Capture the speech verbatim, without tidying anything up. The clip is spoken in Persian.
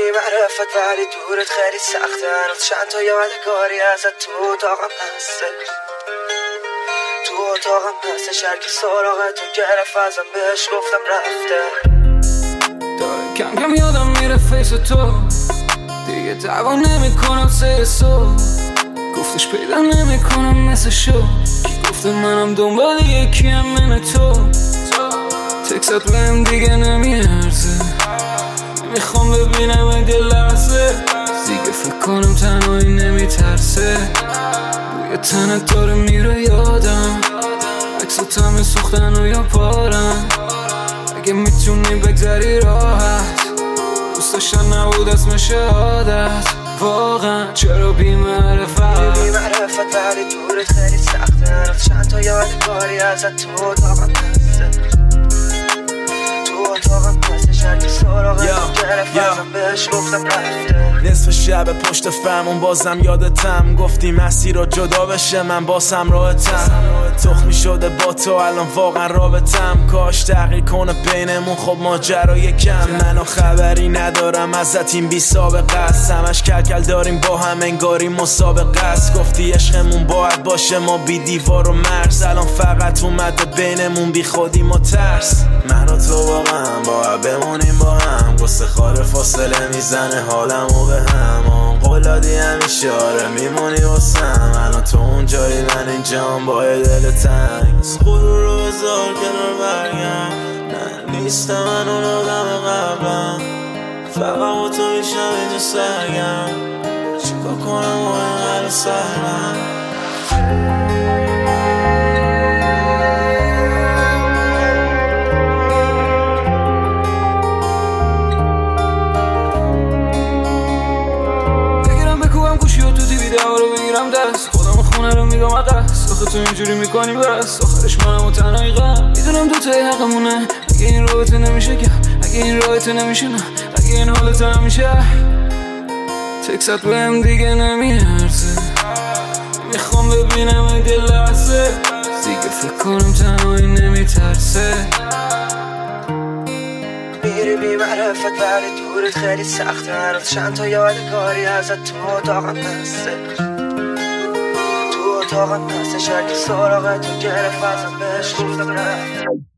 معرفت ولی دورت خیلی سخته. هنوز چند تا یادگاری ازت تو اتاقم هسته، تو اتاقم هسته. شرکی سراغتو گرفت ازم بهش گفتم رفته. داره کم کم یادم میره فیس تو، دیگه دعوا نمی کنم سر سو. گفتش پیدا نمی کنم مثل شو، کی گفته منم دنبال یکیم من تو. تکست بهم دیگه نمیارزه، نمیخوام ببینم این دل لحظه. دیگه فکر کنم تنهایی نمیترسه، بوی تنت داره میره یادم. عکسات همه سوختن و یا پارم. اگه میتونی بگذری راحت، دوست داشتن نبود اسم شهادت. واقعا چرا بی معرفت بی معرفت ولی دورت خیلی سخته. هنوز چند تا یادگاری ازت تو اتاقم هسته، تو اتاقم هسته. شرکی سراغتو گرفت ازم بهش گفتم رفته. نصف شب پشت فرمون بازم یادتم، گفتی مسیر رو جدا بشه من باسم راحتم. تخمی شده با تو الان واقعا رابطم، کاش تغییر کنه بینمون خب ماجرا کم. منو خبری ندارم ازت این بی سابقه است، همش کلکل داریم با هم انگاری مسابقه است. گفتی عشقمون باید باشه ما بی دیوار و مرز، الان فقط اومده بینمون بی خودی ما ترس. من و تو واقعا باید بمونیم با هم، قصه خار فاصله میزنه حالمو به هم. قولادی همیشه آره میمونی واسم، الان تو اون جایی من اینجام با دل تنگ. غرور رو بذار کنار برگم، نه نیستم من اون آدم قبلم. فقط با تو میشم اینجا سرگم، چیکار کنم و اینقدر سرم. رو بگیرم دست خودم خونه رو میگم عقص. آخه تو اینجوری میکنی بس، آخرش منم و تنهایی غم. میدونم دوتای حقمونه، اگه این رابطه نمیشه که، اگه این رابطه نمیشه نه، اگه این حالت نمیشه. تکست بهم دیگه نمیارزه، میخوام ببینم این دل لحظه. دیگه فکر کنم تنهایی نمیترسه. میری بی معرفت ولی دورت خیلی سخته. هنوز چند تا یادگاری ازت تو اتاقم هسته، تو اتاقم هسته. شرکی سراغتو گرفت ازم بهش گفتم رفته.